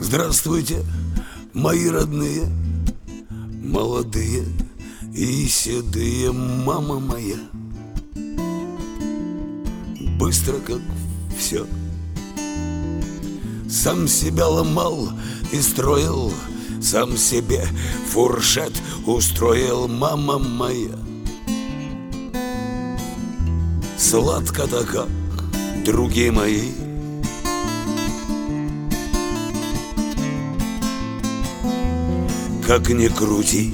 Здравствуйте, мои родные, молодые и седые, мама моя. Быстро как все, сам себя ломал и строил, сам себе фуршет устроил, мама моя. Сладко-то как, другие мои. Как ни крути,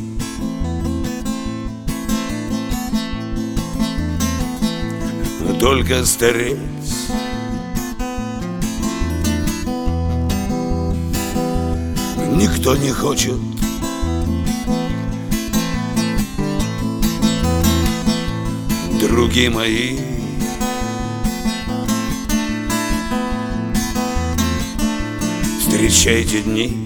только стареть никто не хочет. Другие мои. Встречайте дни,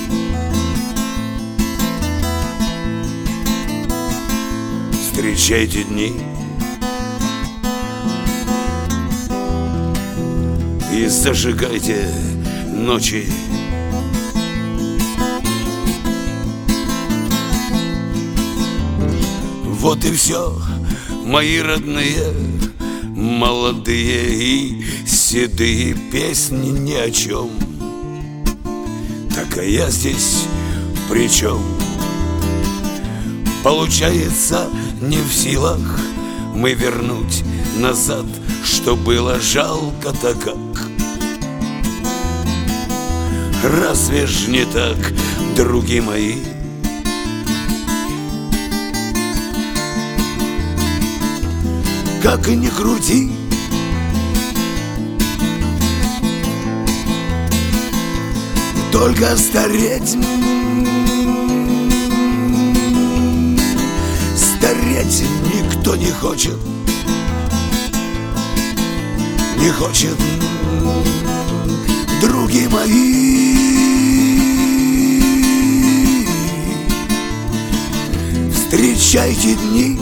встречайте дни и зажигайте ночи. Вот и все, мои родные, молодые и седые, песни ни о чем. Так а я здесь при чем? Получается, не в силах мы вернуть назад, что было жалко-то как. Разве ж не так, други мои? Как ни крути, только стареть, стареть никто не хочет, не хочет, други мои. Встречайте дни,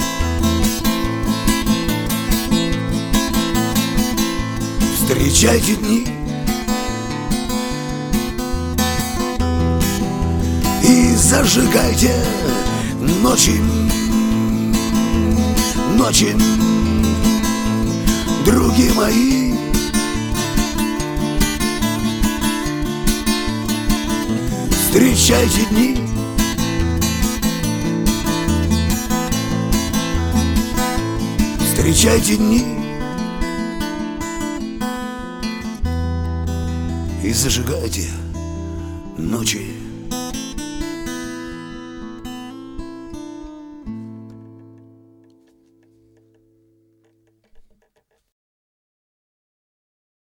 встречайте дни и зажигайте ночи, ночи, други мои. Встречайте дни, встречайте дни и зажигайте ночи.